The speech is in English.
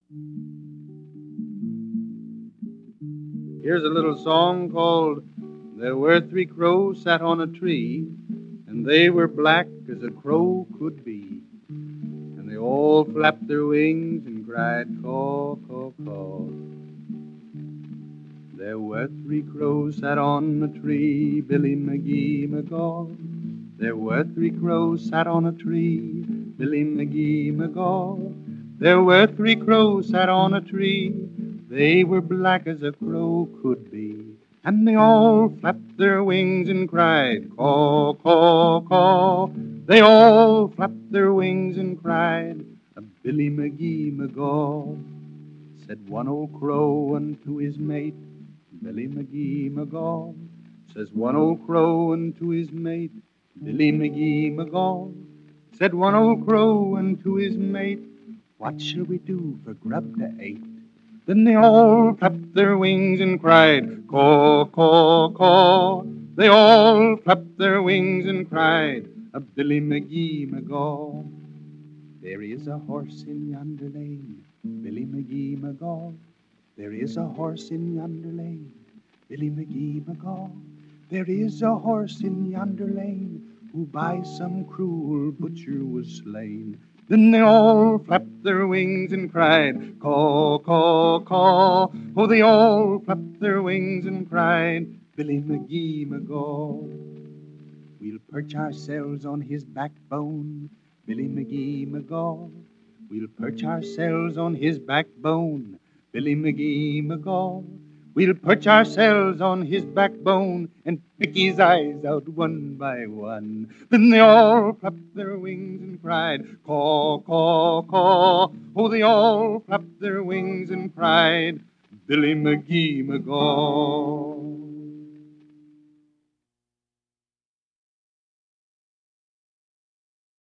Here's a little song called There Were Three Crows Sat on a Tree, and they were black as a crow could be. And they all flapped their wings and cried, caw, caw, caw. There were three crows sat on a tree, Billy McGee McGaw. There were three crows sat on a tree, Billy McGee McGaw. There were three crows sat on a tree, they were black as a crow could be. And they all flapped their wings and cried, caw, caw, caw. They all flapped their wings and cried, a Billy McGee McGaw. Said one old crow unto his mate, Billy McGee McGaw. Says one old crow unto his mate, Billy McGee McGaw. Said one old crow unto his mate, what shall we do for grub to eat? Then they all flapped their wings and cried, caw, caw, caw. They all flapped their wings and cried, a Billy McGee McGaw. There is a horse in yonder lane, Billy McGee McGaw. There is a horse in yonder lane, Billy McGee McGaw. There is a horse in yonder lane, who by some cruel butcher was slain. Then they all flapped their wings and cried, caw, caw, caw. Oh, they all flapped their wings and cried, Billy McGee McGaw. We'll perch ourselves on his backbone, Billy McGee McGaw. We'll perch ourselves on his backbone, Billy McGee McGaw. We'll perch ourselves on his backbone and pick his eyes out one by one. Then they all flapped their wings and cried, caw, caw, caw. Oh, they all flapped their wings and cried, Billy McGee McGaw.